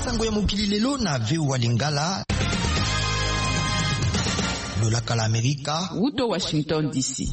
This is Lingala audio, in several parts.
sango ya mokili lelo na VOA Lingala. Lolaka la Amerika. Wuto Washington DC.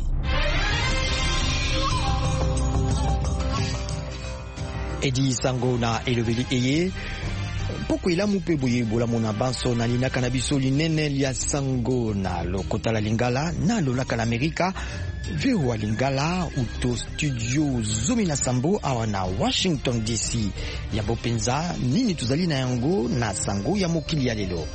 Edi sango na elobeli eye. Poko ila mupe boye bola mona banso na lina kanabiso linene lia sango na lokota la Lingala na lolaka la Amerika. VOA Lingala uto studio Zumi na Sambo awa na Washington DC. Ya bopenza nini tuzali na yango na sango ya mokili ya lelo.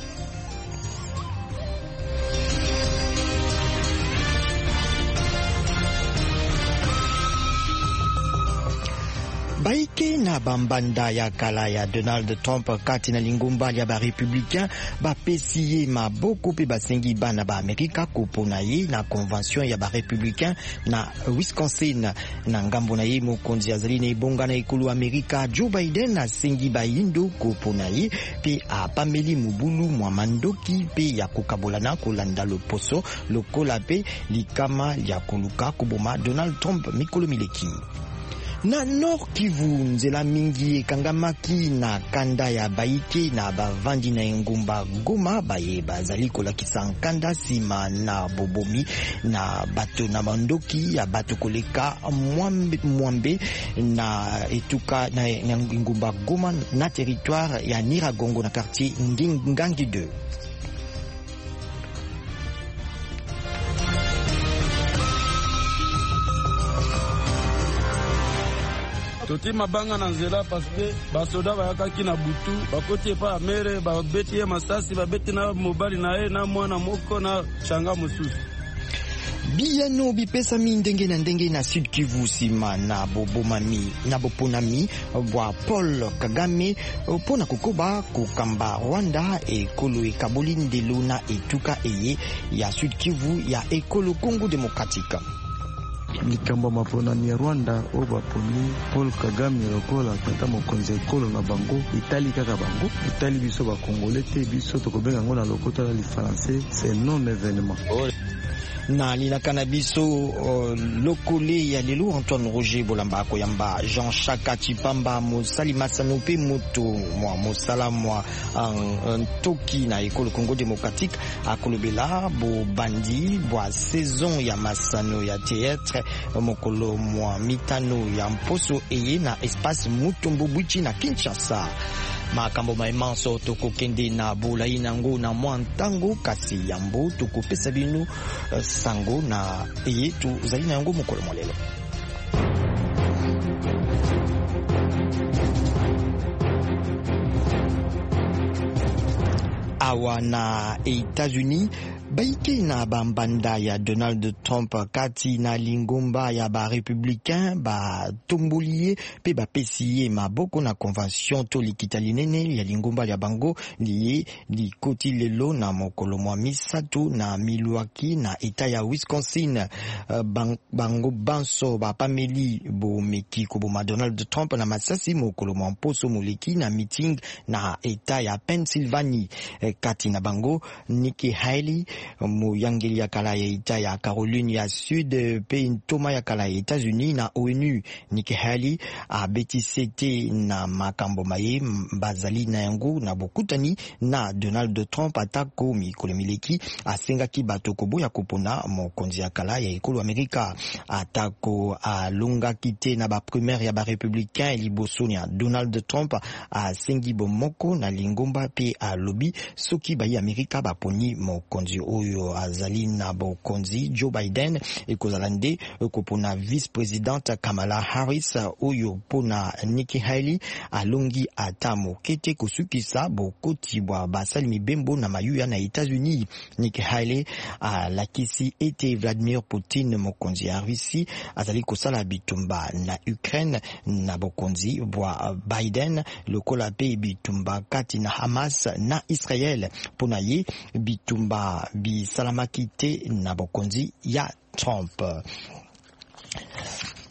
Baike na bambanda ya kala ya Donald Trump kati na lingumba ya ba républicain ba pesiye maboko pe basengi bana ba Amerika kopona ye na convention ya ba républicain na Wisconsin na ngambo na ye mokonzi azali na ibonga na ikulu Amerika Joe Biden na sengi ba yindo kopona ye pe apameli mubulu mwa mandoki pe ya kokabolana kolanda loposo lokola pe likama ya koluka kuboma Donald Trump mikolo mileki. Na Nord Kivu nzela mingi ekangamaki na kanda ya Baike na bavandi na engumba Goma baye bazali kolakisa nkanda sima na bobomi na bato na mandoki ya bato koleka mwambe na etuka na engumba Goma na territoire ya Niragongo na quartier Ngangi 2. Toti mabanga na nzela paske basoda bayakaki na butu bakoti pa mere babeti ye masasi babeti na mobali na ye na mwana moko na changa mosusu. Biyano bipesa mi ndenge na ndenge na Sud Kivu sima na bobomami na boponami bwa Paul Kagame pona kukoba kukamba Rwanda ekolo ekaboli ndelo na etuka eye ya Sud Kivu ya ekolo Congo Democratique. Likambo maponani ya Rwanda o baponi Paul Kagame lokola tata mokonzi ekolo na bango itali kaka bango itali biso ba Congolais te biso tokobenga ngo na lokota la français c'est non événement. Na lina kanabiso lokole ya lelo Antoine Roger Bolamba koyamba Jean Chaka Chipamba Mosali Masanope moto mwa mosala mwa Toki na ekolo Congo Démocratique akolobela bo bandi bwa saison ya masano ya théâtre mokolo mwa mitano ya mposo eye na espace Mutombo Bwichi na Kinshasa. Makambo maimanso toko kende na bolai nango na mwantango kasi yambo toko pesa binu sango na eye tu zali na yango mokolo molelo. Awa na États-Unis Baike na bambanda ya Donald Trump kati na lingomba ya ba républicain ba tombolie pe ba pesiye maboko na convention to likita linene ya lingomba ya bango liye likoti lelo na mokolo mwa misato na Milwaukee na eta ya Wisconsin. Bango banso ba pameli bo meki kuboma Donald Trump na masasi mokolo mwa mposo moleki na meeting na eta ya Pennsylvania. Kati na bango Nikki Haley moyangeli ya kala ya ita ya Caroline ya Sud pe ntoma ya kala ya États-Unis na ONU. Nikki Haley a betisete na makambo maye bazali na yango na bokutani na Donald Trump atako mikolo mileki asengaki bato koboya kopona mokonzi ya kala ya ekolo Amerika atako alonga kite na ba primaire ya ba républicain liboso ya Donald Trump asengi bomoko na lingomba pe alobi soki bayi Amerika baponi mokonzi oyo azali na bokonzi Joe Biden ekozalande kopona vice-présidente Kamala Harris oyo pona Nikki Haley alongi atamo kete kosukisa bokoti bwa basali mibembo na mayuya na États-Unis. Nikki Haley lakisi ete Vladimir Putin mokonzi ya Russie azali kosala bitumba na Ukraine na bokonzi bwa Biden lokola pe bitumba kati na Hamas na Israel pona ye bitumba bisalamaki te na bokonzi ya Trump.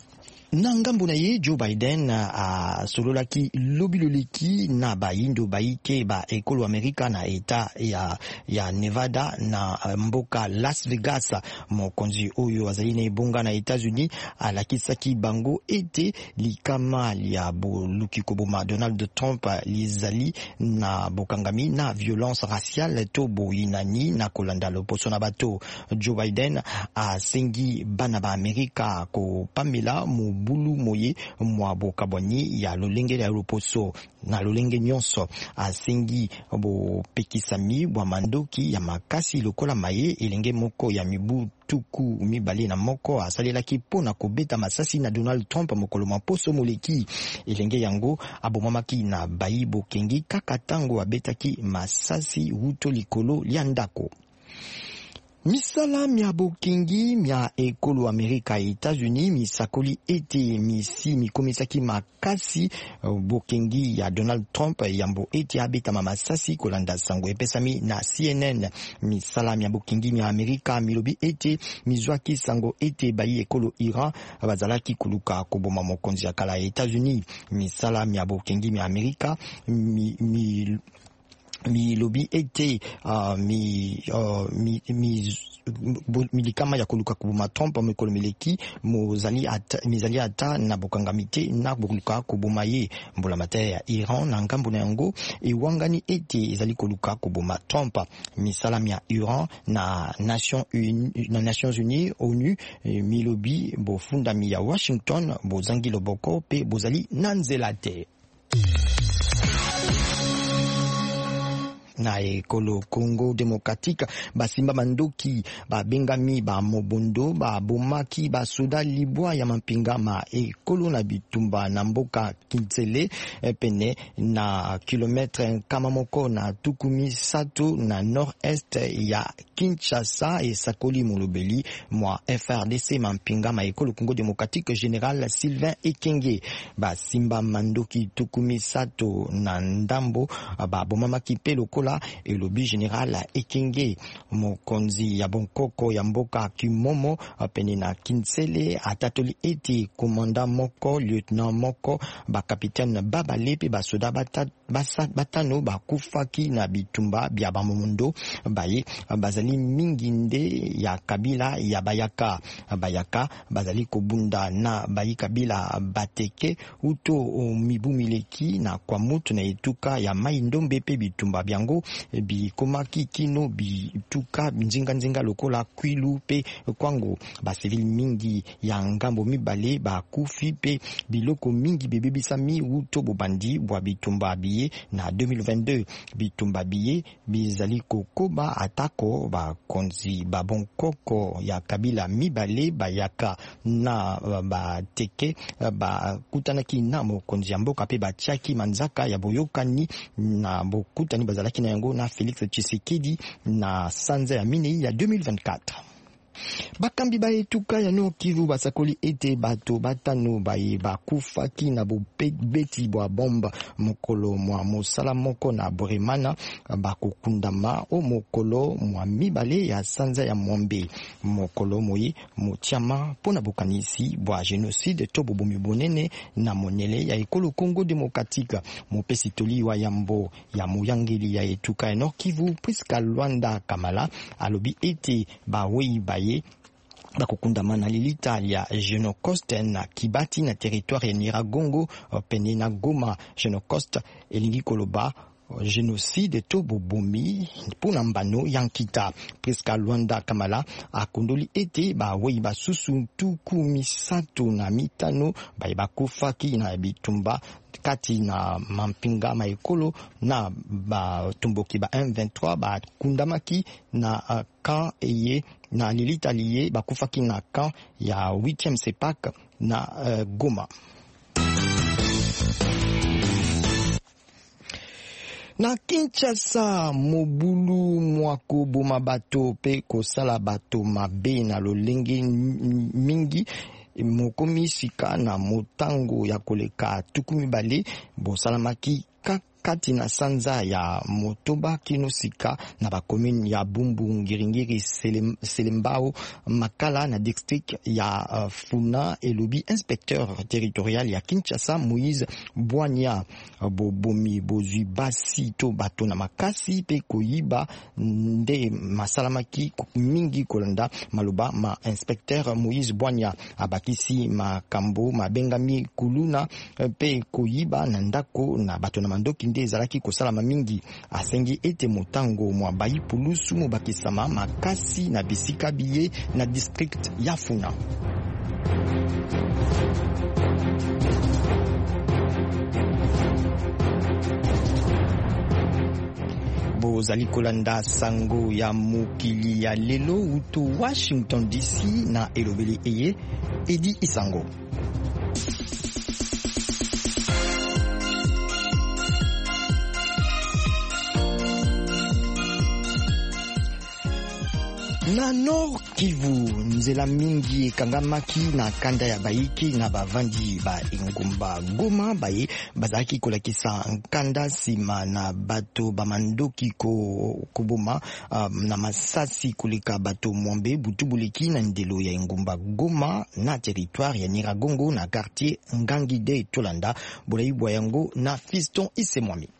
Na ngambo na ye Joe Biden sololaki lobiloleki na bayindo baike ba ekolo Amerika na eta ya Nevada na mboka Las Vegas. Mokonzi oyo azali na ebonga na États-Unis alakisaki bango ete likama ya boluki koboma Donald Trump lizali na bokangami na violence raciale to boyinani na kolanda loposo na bato. Joe Biden asengi bana ba Amerika ko pamela bulu moye mwa bokabwani ya lolenge ya loposo na lolenge nyonso. Asengi bo pekisami bwa mandoki ya makasi lokola maye elenge moko ya mibu tuku mibale na moko asalelaki mpona kobeta masasi na Donald Trump mokolo maposo moleki. Elenge yango abomamaki na bayi bokengi kaka tango abetaki masasi wuto likolo lia ndako. Misala mia bokengi mia ekolo Amerika États-Unis misakoli ete misi mikomisaki makasi bokengi ya Donald Trump yambo ete abeta masasi kolanda sango epesami na CNN. Misala mia bokengi mia Amerika milobi ete mizwaki sango ete bayi ekolo Iran bazalaki kuluka koboma mokonzi ya kala États-Unis. Misala mia bokengi mia Amerika mi lobi ete milikama ya koluka kubuma Trump mekolo mileki mizali ata na bokangamite na koluka kubuma ye mbola mataya ya Iran na ngambo na yango ewangani ete ezali koluka kubuma Trump. Misala ya Iran na Nations Unies ONU milobi bofundami ya Washington bozangi loboko pe bozali nanzela te. Na ekolo Congo Démocratique basimba mandoki babengami ba mobondo babomaki basoda libwa ya mampinga ma ekolo na bitumba na mboka Kintsele pene na kilometre kama moko na tukumi sato na nord-est ya Kinshasa esakoli molobeli mwa FRDC mampinga ma ekolo Congo Démocratique Général Sylvain Ekenge. Basimba mandoki tukumi sato na ndambo babomamaki pe lokola elobi General Ekenge. Mokonzi ya bonkoko ya mboka Kimomo pene na Kintsele atatoli eti komanda moko lieutenant moko ba capitaine babale pe basoda batano bakufaki na bitumba bya bamondo baye bazali mingi nde ya kabila ya Bayaka. Bayaka bazali kobunda na bayi kabila bateke uto mibu mileki na kwa mutu na etuka ya mai ndombe pe bitumba byango bikomaki kino bituka nzinga lokola kwilu pe kwango. Basivili mingi ya ngambo mibale bakufi pe biloko mingi bebebisami uto bobandi bwa bitumba biye na 2022. Bitumba biye bizali kokoba atako bakonzi babonkoko ya kabila mibale Bayaka na bateke bakutanaki na mokonzi ya mboka pe batiaki manzaka ya boyokani na bokutani bazalaki na yango na Félix Tshisekedi na sanza ya minei ya 2024. Bakambi ba etuka ya Nord Kivu basakoli ete bato batano baye bakufaki na bobeti bwa bomba mokolo mwa mosala moko na Boremana bakokundama o mokolo mwa mibale ya sanza ya Mwambe. Mokolo moye motiama pona bokanisi bwa genocide to bobomi bonene na monele ya ekolo Congo Démocratique. Mopesi toli wa yambo ya moyangeli ya etuka ya Nord Kivu Priska Luanda Kamala alobi ete bawei baye bakokundama na lilita ya Genocoste na Kibati na territoire ya Nyiragongo pene na Goma. Genocoste elingi koloba génocide to bobomi pona mbano yankita. Priska Luanda Kamala akondoli ete bawei basusu tuku misato na mitano baye bakufaki na bitumba kati na mampinga maekolo na batumboki ba M23 bakundamaki na camp eye na lilita liye bakufaki na camp ya 8e Sepak na Goma. Na Kinshasa mobulu mwako boma bato pe kosala bato mabe na lolenge mingi mokomi sika na motango ya koleka tukumi bale bosalamaki kati na sanza ya Motoba Kinosika na ba commune ya Bumbu Ngiringiri Selembao Makala na district ya Funa elobi inspecteur territorial ya Kinshasa Moïse Bwanya bobomi bozui basi to bato na makasi pe koyiba nde masalamaki mingi kolanda maloba ma inspecteur Moïse Bwanya abakisi makambo mabengami kuluna pe koyiba na ndako na bato na mandoki nde ezalaki kosalama mingi asengi ete motango mwa bayi pulusu mobakisama makasi na bisika biye na district ya Funa. Bozali kolanda sango ya mokili ya lelo utu Washington DC na elobeli eye Edi Isango. Na Nord Kivu, nzela mingi ekangamaki na kanda ya Baiki na bavandi ba Ingumba Goma baye bazaki kolakisa nkanda sima na bato bamandoki koboma na masasi kulika bato mwambe butubuliki na ndelo ya Ingumba Goma na territoire ya Nyiragongo na quartier Ngangide Tolanda bolaibwa yango na Fiston Isemwami.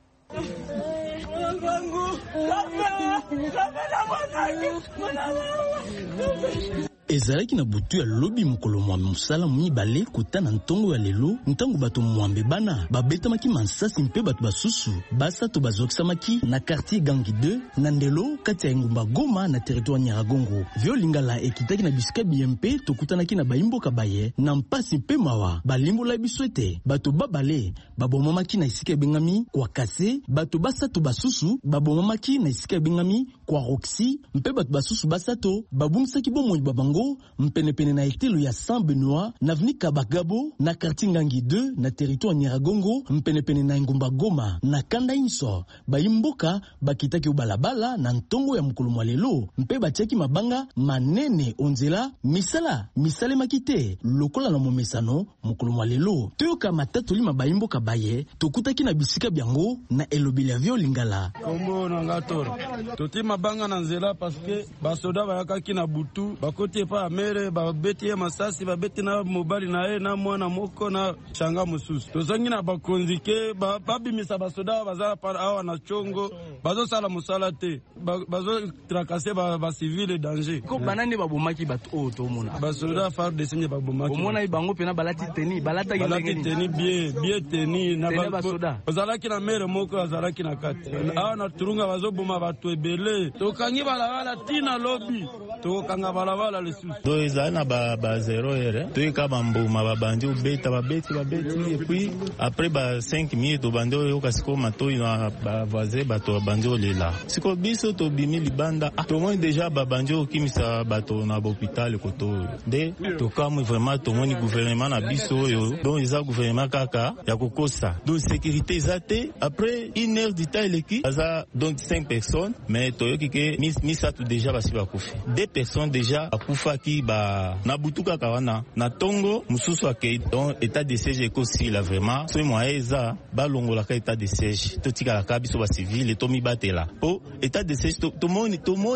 Ezalaki na butu ya lobi mokolo mwa musala mibale kutana ntongo ya lelo ntango bato mwambe bana babetamaki mansasi mpe bato basusu basato bazokisamaki na quartier Gangi 2 na ndelo kati ya Ingumba Goma na territoire Nyiragongo. Vyo lingala ekitaki na bisika BMP tokutanaki na baimboka baye na mpasi mpe mawa balimbola biso ete bato babale babomamaki na isika ebengami kwa kase bato basato basusu babomamaki na isika ebengami kwa Roxy mpe bato basusu basato babungisaki bomoi babango mpenepene na etelo ya Saint Benoît na avenue Kabagabo na quartier Ngangi 2 na territoire Nyiragongo mpenepene na Ingumba Goma na kanda inso baimboka bakitaki ubalabala na ntongo ya mokolo mwa lelo mpe batiaki mabanga manene onzela misale makite lokola na momesano mokolo mwa lelo toyoka matatoli mabaimboka baye tokutaki na bisika byango na elobeli ya vyo lingala kombo na ngatora toti mabanga na nzela parce que basoda bayakaki na butu bakoti pa amere babeti ye masasi babeti na mobali na ye na mwana moko na changa mususu tozangi na bakonzike babimisa basoda bazala pa awa na chongo bazo sala musala te bazo trakase ba civil danger ko banani babomaki bato o to mona basoda far de signe babomaki omona ibango pena balati teni balata teni bien teni na basoda bazalaki na mere moko bazalaki na kati awa na turunga bazo boma bato ebele tokangi balabala tina lobi tokanga balabala do ezali na ba zero ere toyika bambuma babandi obeta babeti et puis après ba 5 minutes obandi oyoka siko matoi na bavoisin bato babandi olela siko biso tobimi libanda tomoni déjà babandi okimisa bato na hôpital koto de tokamwi vraiment tomoni gouvernement na biso oyo donc eza gouvernement kaka ya kokosa donc sécurité ezate après 1 heure du temps eleki aza donc 5 personnes mais toyoki ke misatu déjà basi bakufi 2 personnes déjà akufaki ba na butuka kawana na tongo mususu akei donc état de siège ekosi la vraiment so moyeza balongola ka état de siège totika la kabiso ba civil to mi batela po état de siège to moni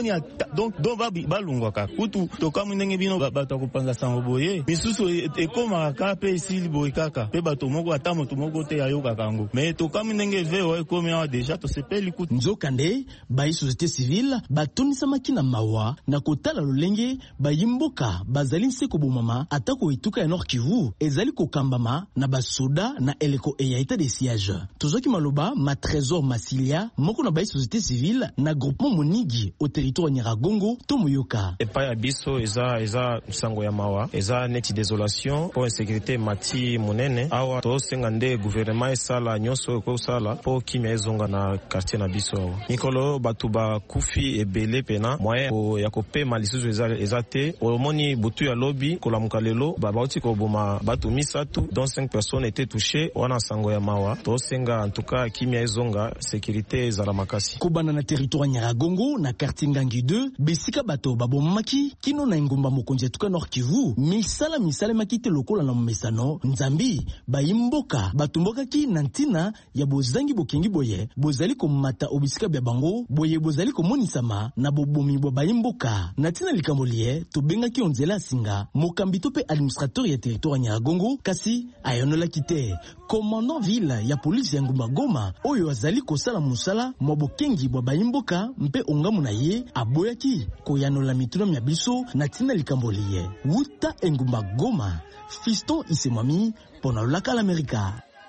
donc balongwa ka kutu to kamundenge bino bato kopanza sango boye misusu ekoma ka pe isili boye kaka pe bato moko ata moto moko te ayoka kango mais to kamundenge veo ekoma déjà to sepeli kutu nzokande ba société civile batonisa makina mawa na kotala lolenge bayimboka bazali nseko bomama atako ituka ya Nord Kivu ezali kokambama na basoda na eleko eya état de siège tozoki maloba ma trésor Masilia moko na ba société civile na groupement Monigi au territoire Nyiragongo to Moyoka epa ya biso eza sango ya mawa eza neti désolation pour insécurité mati monene awa to sengande gouvernement esala nyonso ko sala po kimia ezonga na quartier na biso mikolo batuba kufi ebele pena moyen ya kopema lisusu eza te pe omoni butu ya lobi kolamuka lelo bauti koboma bato misatu dont 5 personnes étaient touchées wana sango ya mawa tosenga en tout cas kimia ezonga sécurité ezala makasi kobana na territoire Nyiragongo na quartier Ngangi 2 besika bato babomaki kino na engumba mokonzi tuka Nord Kivu misala makite lokola na mesano nzambi bayimboka batumboka ki na ntina ya bozangi bokengi boye bozali komata obisika bya bango boye bozali komonisama na bobomi bwa bayimboka na ntina likambolie tobengaki onzela singa mokambi to pe administrateur ya territoire Nyiragongo kasi ayonola kite commandant ville ya police ya ngumba Goma oyo azali kosala musala mwa bokengi bwa bayimboka mpe ongamu na ye aboyaki koyanola mituna mya biso na ntina likambolie wuta engumba Goma Fiston Isemwami pona laka l'Amerika.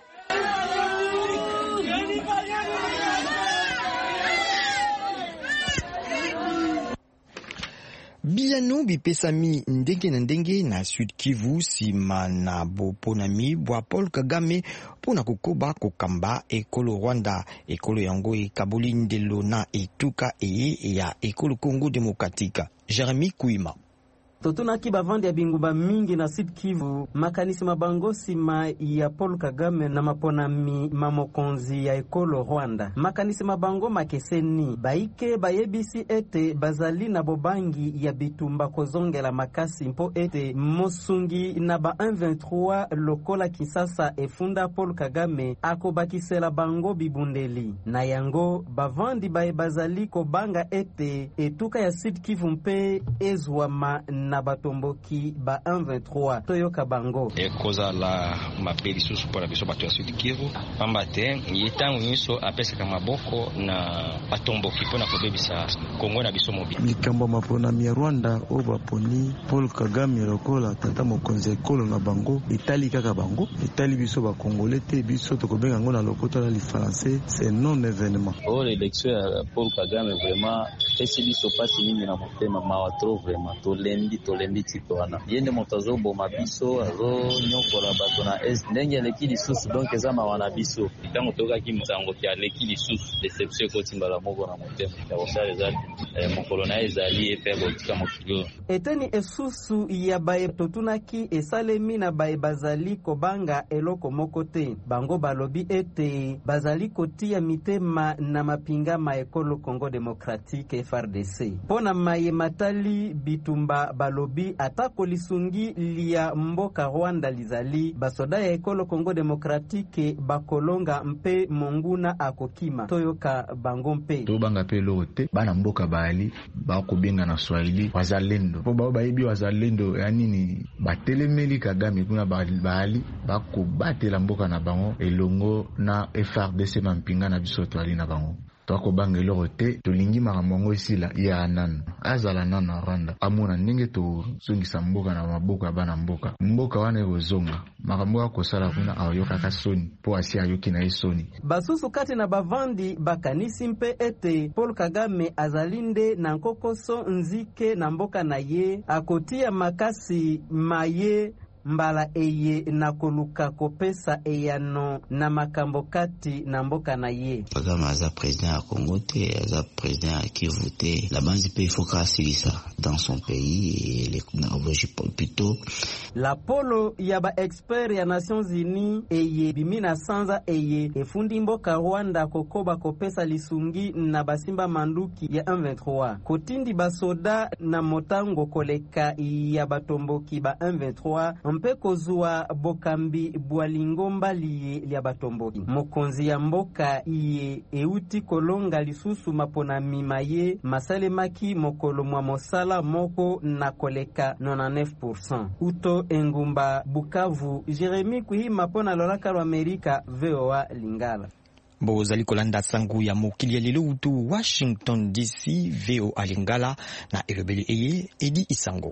Biano bipesami ndenge na Sud Kivu sima na boponami bwa Paul Kagame pona kukoba kokamba ekolo Rwanda ekolo yango ekaboli ndelo na etuka ya ekolo Congo Démocratique. Jeremy Kuima. Totunaki bavandi ya bingumba mingi na Sud Kivu makanisi mabango sima ya Paul Kagame na maponami mamokonzi ya ekolo Rwanda. Makanisi mabango makeseni baike bayebisi ete bazali na bobangi ya bitumba kozongela makasi mpo ete mosungi na ba 123 lokola Kisasa efunda Paul Kagame akobakisela bango bibundeli. Na yango bavandi bae bazali kobanga ete etuka ya Sud Kivu mpe ezwama na batomboki ba 123 toyoka bango ekoza la mapeli susu pona biso bato ya Sud Kivu pamba te yitangu nyiso apeseka maboko na batomboki pona kobebisa Kongo na biso mobi likambo mapona mi Rwanda o baponi Paul Kagame lokola tata mokonzi ekolo na bango itali kaka bango itali biso ba Congolais te biso tokobenga ngo na lopoto la français c'est non événement l'élection ya Paul Kagame vraiment esi biso pasi mingi na motema mawa trop vraiment tolembi titoana yende motazo boma biso azo nyokola bato na est ndenge leki lisusu donc eza mawana biso tango tokaki musango kia leki lisusu deception ko timbala moko na motema ya osala ezali mokolo na ezali epebo tika mokilo eteni esusu ya bae totunaki esalemi na bae bazali kobanga eloko moko te bango balobi ete bazali kotia mitema na mapinga ma ekolo Congo Démocratique FARDC pona maye matali bitumba balobi atako lisungi lia mboka Rwanda lizali basoda ya ekolo Congo Démocratique bakolonga mpe monguna akokima toyoka bango mpe tobanga pe lote bana mboka bali bakobenga na Swahili wazalendo po bayebi wazalendo ya nini batelemeli Kagame kuna bali bakobatela mboka na bango elongo na FARDC mampinga na biso twali na bango Toko bange lorote tolingi maramongo isila ya nana azala nana Rwanda amona ndenge to zongisa mboka na maboka bana mboka wana ezonga makambo kosala kuna ayoka ka soni po asi ayoki na soni basusu kati na bavandi bakanisi mpe ete Paul Kagame azalinde na nkokoso nzike na mboka na ye akotia makasi maye mbala eye na koluka kopesa eyano na makambo kati na mboka na ye. Kagame aza président ya Congo te, aza président ya Kivu te. La banzi pe faut kasilisa dans son pays et les Norvégiens plutôt. La polo ya ba expert ya Nations Unies eye bimina sanza eye efundi mboka Rwanda kokoba kopesa lisungi na basimba manduki ya 123. Kotindi basoda na motango koleka ya batomboki ba 123 mpe kozua bokambi bwalingomba liye lya batomboki. Mokonzi ya mboka iye euti kolonga lisusu mapona mimaye masalemaki mokolo mwa mosala moko na koleka 99%. Uto engumba Bukavu, Jeremy Kuhima pona lolaka lo Amerika VOA Lingala. Bozali kolanda sangu ya mokili ya lelo utu Washington DC VOA Lingala na elobeli eye Edi Isango.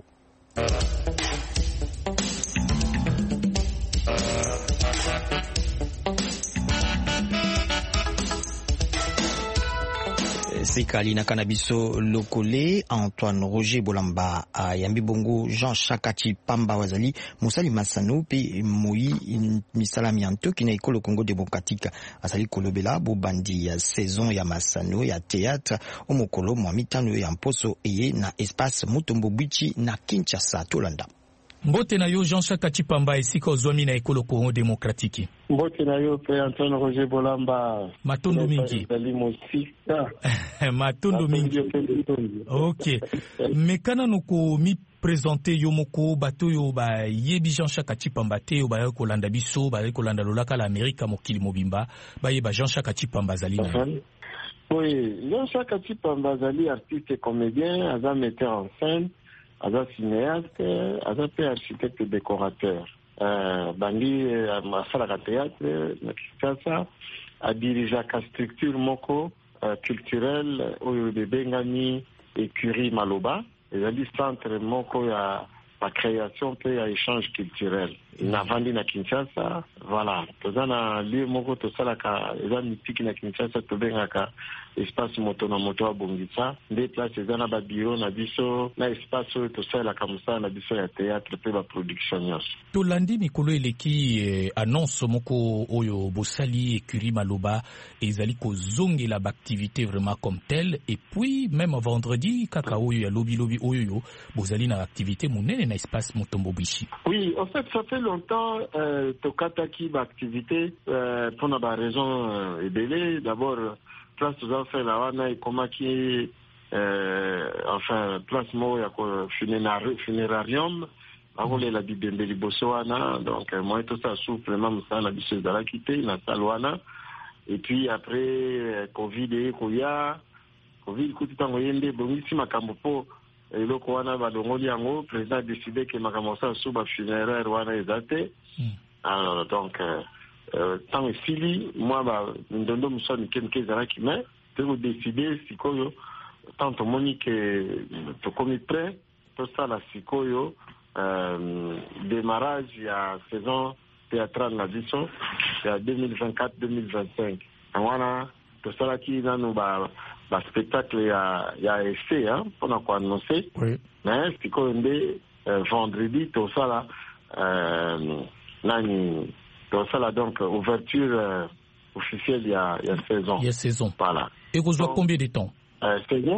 Sekali na kanabiso lokole Antoine Roger Bolamba Yambi Bongo Jean-Chakati Pamba Wazali Moussali Massano pe Moui Misala Mianto qui na école Congo démocratique Asali Kolobela Bobandi ya saison ya Massano ya théâtre Omokolo Mwamitano ya Mposo eye na espace Mutombo Bichi na Kinshasa Tolanda. Mbote na yo Jean-Chakati Pamba esika ozwami na école Congo démocratique. Mbote na yo pe Antoine Roger Bolamba. Matondo mingi. Matondo mingi. Ok. Mekana nuko mi présenter yo moko bato yo ba yebi Jean-Chakati Pamba te yo ba kolanda biso ba kolanda lolaka la Amerika mokili mobimba ba yeba Jean-Chakati Pamba zali. Oui, Jean-Chakati Pamba zali artiste comédien, aza metteur en scène. Aza cinéaste, aza pe architecte décorateur. Bandi asalaka théâtre na Kinshasa, a dirigé ka structure moko culturelle oyo de bengani écurie Maloba, ezali centre moko ya la création pe ya échange culturel. Na vandi na Kinshasa, voilà. Tozana lieu moko tosalaka eza mythique na Kinshasa tobengaka espace moto na moto abongisa nde place ezana ba bureau na biso na espace oyo tosalaka mosala na biso ya théâtre pe ba production nyonso. Tolandi mikolo eleki annonce moko oyo bosali écurie Maloba ezali kozongela ba activité vraiment comme telle et puis même vendredi kaka oyo ya lobi oyo bozali na activité monene na espace Mutombo Bichi. Oui, en fait ça fait longtemps tokataki ba activité pour na ba raison ebele. D'abord place tout à fait la wana ekomaki enfin place mo ya ko funérarium avole la bibembe liboso wana, donc moi tout ça supplément msala biso zala kité na salwana. Et puis après covid koya covid kutango yende bongisi makambo po eloko wana balongoli yango président décidé que makambo sa suba funéraire wana ezate. Alors donc tant fili moi ba ndondo musoni kemke zara kime te vous décider sikoyo tant monique to komi prêt to ça la sikoyo démarrage ya saison théâtrale na biso ya 2024-2025 wana to ça la ki nanu ba spectacle ya essai hein pour na ko annoncer. Oui. Mais sikoyo nde vendredi to ça la nani ça donc ouverture officielle il y a saison. Il y a saison. Voilà. Et vous avez combien de temps? Saison.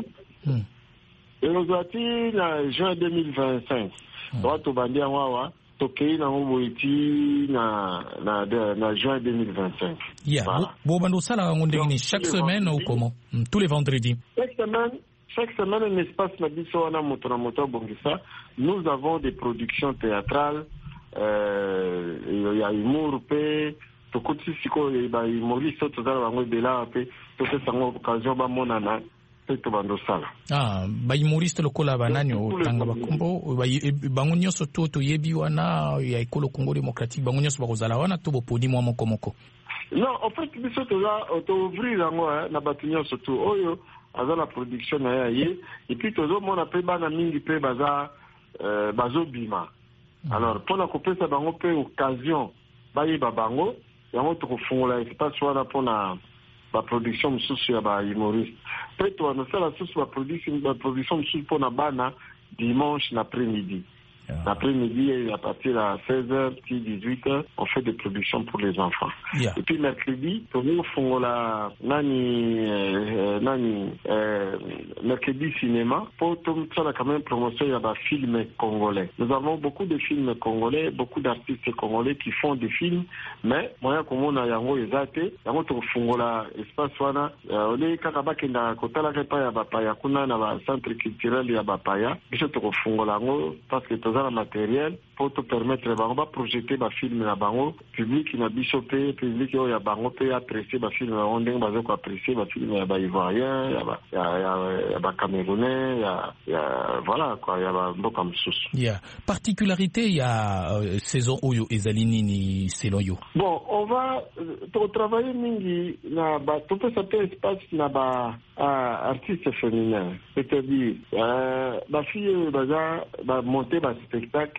Et vous avez juin 2025. Toi tu vas dire wawa tokei na ngoiti na juin 2025. Yeah. Bon bando sala ngondengini chaque semaine ou comment? Tous les vendredis. Chaque semaine un espace na biso na moto bongisa. Nous avons des productions théâtrales. Il y a humour pe to kuti siko ba humoriste to zala bango bela pe to se sango occasion ba monana to bando sala ba humoriste lokola banani otanga bakombo bango nyonso to yebi wana ya ekolo Congo démocratique bango nyonso bakozala wana to boponi mwa moko. Non, en fait biso to za to ouvrir yango na batu nyonso to oyo azala production na ye et puis to zo mona pe bana mingi pe bazo bima. Alors pour la couper ça bango pe occasion baye babango yango to kofungola espace wana pour na ba production msusu ya ba humoriste pe to na sala susu ba production msusu pour na bana dimanche l'après-midi. L'après-midi à partir de 16h puis 18h on fait des productions pour les enfants. Et puis mercredi pour nous fungola mercredi cinéma pour tout ça quand même promotion ya ba films congolais. Nous avons beaucoup de films congolais, beaucoup d'artistes congolais qui font des films, mais moya komona yango ezate yango to fungola espace wana ole kaka bakenda kotala kepa ya bapaya kuna na ba centre culturel ya bapaya biso to fungola yango parce que la matériel pour te permettre de projeter des films na bango public na bisope public yo ya bango pe apprécier ba film na ndenge bazo ko apprécier ba film ya ba ivoirien ya ba camerounais ya voilà quoi ya ba mboka msusu. Particularité ya saison oyo ezalini ni selon yo. Bon, on va travailler mingi na ba to peut s'appeler espace na ba artistes féminins, c'est-à-dire ba fille ba monter ba spectacle to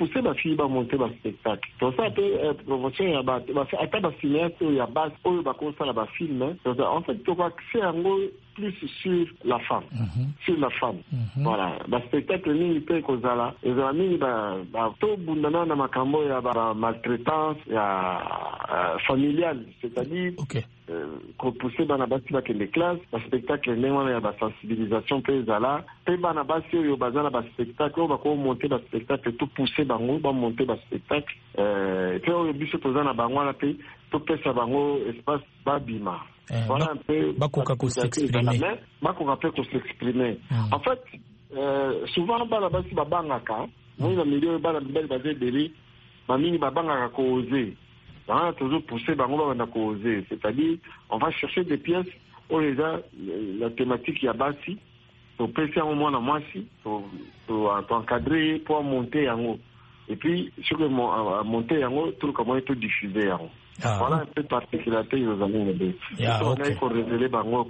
pousser ma fille à monter le spectacle. Donc ça peut promotion il y a à ta cinéaste il y a base où va commencer la film. En fait tu vas axer en gros plus sur la femme, sur la femme. Voilà, le spectacle ni peut kozala, les amis tout bundana na makambo ya maltraitance ya familiale, c'est-à-dire qu'on pousse bana basi ba kende classe, le spectacle ni wana ya ba sensibilisation pe zala, pe bana basi yo bazana ba spectacle, on va ko monter ba spectacle tout pousser bango ba monter ba spectacle pe o biso tozana bango na pe tout pesa bango espace babima. Voilà un peu. Bakoka ko s'exprimer. Bakoka peut s'exprimer. En fait, souvent bala basi babangaka, moi na milieu bala belle basé deli, mamini babangaka ko oser. On a toujours poussé bango na ko oser, c'est-à-dire on va chercher des pièces où les la thématique ya basi, pour passer au moins na moisi, pour encadrer pour monter en haut. Et puis sur le monter en haut, tout comment être diffusé en haut. Voilà un peu de particularité aux amis. On a corrélé bango,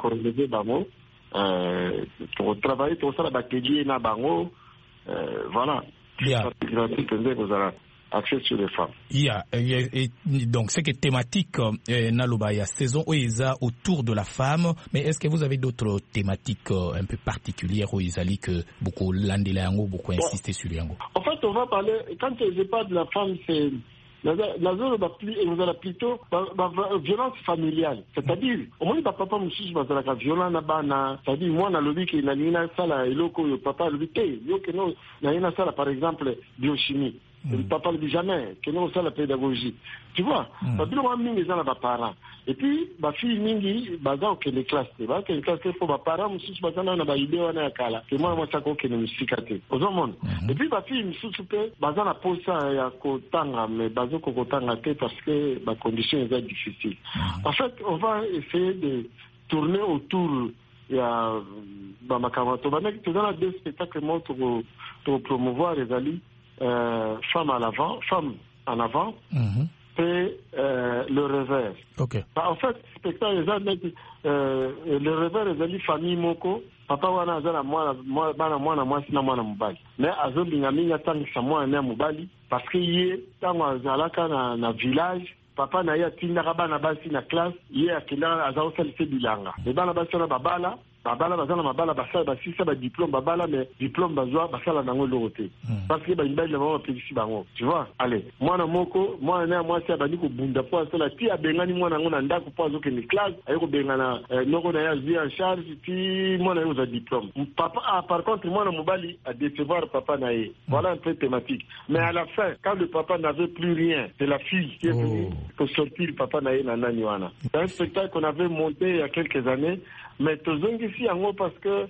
pour travailler tout ça la bactérie na bango, voilà. Particularité que vous avez accès sur les femmes. Donc c'est que thématique naloba ya saison oiza autour de la femme, mais est-ce que vous avez d'autres thématiques un peu particulières où ils que beaucoup landela yango, beaucoup insister sur yango? En fait, on va parler quand je parle de la femme, c'est la zone vous avez plutôt violence familiale, c'est-à-dire au moins papa monsieur bazalaka violent na bana, c'est-à-dire moi na lobi ki na nina sala eloko yo papa lobi te yo que non na nina sala par exemple biochimie. Le papa ne dit jamais que nous, ça la pédagogie. Tu vois, parce que moi, mingi, ça, la parents. Et puis, ma fille, mingi, baza, ok, les classes. Bah, que les classes, pour ma parents, monsieur, baza, on a idée, on a kala. Que moi, ça, ok, ne me cicaté. Aux hommes. Et puis, ma fille, monsieur, baza, la pose ça, ya, kotanga, mais baza, kotanga, parce que, ma condition est difficile. En fait, on va essayer de tourner autour. Il y a, ma camarade, on va mettre dans deux spectacles, pour promouvoir les alliés. Femme en avant, et le revers. En fait, spectacle le revers les famille moko, papa wana azala mwana sina mwana mubali. Mais azobinga minga tangisa mwana mubali parce que yé tango azalaka na village. Papa na ya tinda bana basi na classe, yé akila azaosalise bilanga. Les bana basi na babala bazana mabala basala basisa ba diplôme babala mais diplôme bazwa basala nango loroté parce que ba imba le ba pelisi bango tu vois allez mwana moko mwana moi si abandi ko bunda po asala ti abengani mwana ngo na ndako po azoke ni classe ayiko bengana noko na ya vie en charge ti mwana yo za diplôme papa par contre mwana mobali a décevoir papa na ye voilà un peu thématique mais à la fin quand le papa n'avait plus rien c'est la fille qui est venue pour sortir le papa na ye na nani wana. C'est un spectacle qu'on avait monté il y a quelques années. Mais tozongi ici en haut parce que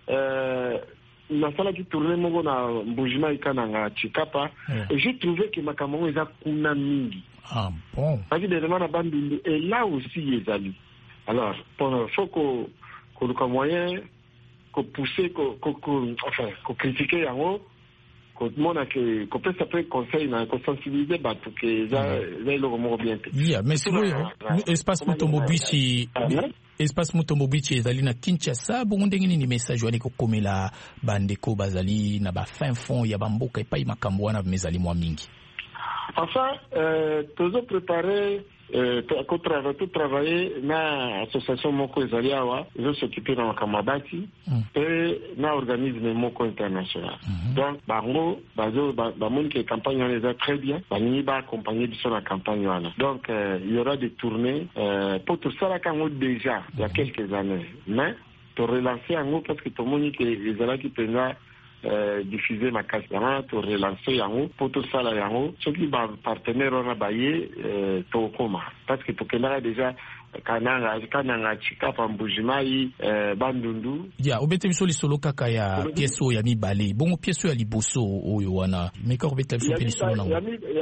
la salle qui tournait mon na Mbujima ikananga Chikapa et j'ai trouvé que makambo eza kuna mingi. Ah bon. Parce que derrière la bande et là aussi les amis. Alors faut qu'on le moyen qu'on pousser enfin qu'on critiquer en haut qu'on peut s'appeler conseil qu'on sensibiliser pour que ça le remonte bien. Mais c'est espace Mutombo Bichi. Espace Mutombo Bichi ezali na Kinshasa bongo ndenge nini message wani ko komela bandeko bazali na ba fin fond ya bamboka epai makambo wana mezali mwa mingi. Enfin toujours préparer tout travailler na association moko ezali awa ils s'occuper na makamabati et na organisme moko international. Donc bango bazo bamoni que campagne on les très bien bani ba accompagner sur la campagne wana. Donc il y aura des tournées pour tout ça là quand déjà il y a quelques années mais pour relancer en gros parce que tout le monde que les ala qui pensa diffuser ma casse pour relancer yango pour tout ça là yango ceux qui va partenaire on a baillé tokoma parce que tokenda déjà kananga Chikapa Mbujimai bandundu ya obete biso lisolo kaka ya pièce ya mibale bongo pièce ya liboso oyo wana meka obete biso lisolo na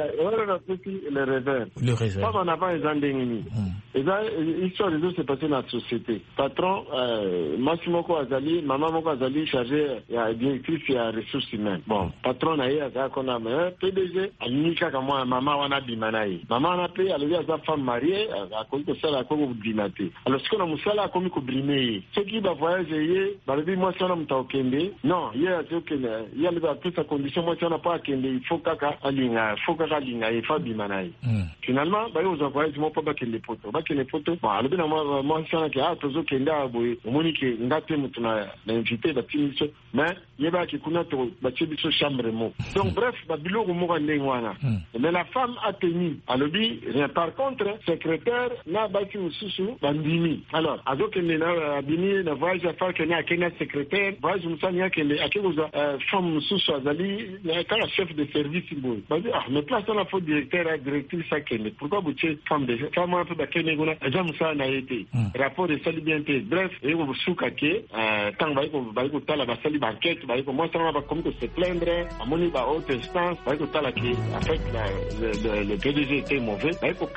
le revers pas en avant les andengini et ça histoire de se passer dans la société patron Massimo ko azali maman moko azali chargé ya directrice ya ressources humaines bon patron na yeye akona PDG alinika kama maman wana bimanayi maman wana pe alivia za femme mariée akoni ko sala faut dînater. Alors ce qu'on a musala comme ko brimer. Ceux qui va voyager, bah le moi ça na mtaokende. Non, il y a toutes ces conditions moi ça na pas kende, il faut kaka alinga, il faut bimanai. Finalement, bah aux voyages moi pas kende poto. Ba kende poto. Bah le moi ça na ka tozo kende aboy. Omoni ke ngate mutuna na invité ba timiso. Mais yeba ki kuna to ba tibiso chambre mo. Donc bref, ba biloko mo ka ndengwana. Mais la femme a tenu à lobby. Par contre, secrétaire n'a pas pu sous bandini. Alors, avec les bini, la voyage à faire qu'il y a qu'un secrétaire, voyage nous sommes qu'il y a qu'une femme sous azali, quand la chef de service boy. Bah dit mais place on a fait directeur et directrice ça qu'elle. Pourquoi vous êtes femme de femme un peu d'accueil négona. J'aime ça n'a été rapport de salubrité. Bref, et vous soukake tant va ko tala ba sali banquette, va ko moi ça va comme que se plaindre, à mon niveau haute instance, va ko tala qui en fait le PDG était mauvais.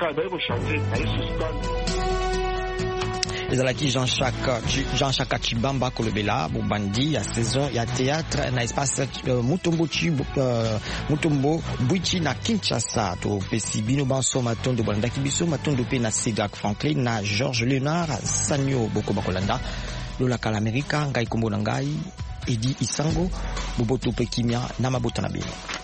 ezalaki Jean-Jacques Chibamba kolobela bobandi ya saison ya théâtre na espace Mutombo Bwichi na Kinshasa. Topesi bino banso matondo bolandaki biso matondo pe na Cédric Franklin na Georges Léonard Sanyo boko bakolanda lola kala Amerika ngai kombo na ngai Edi Isango boboto pe kimia na mabota na bino.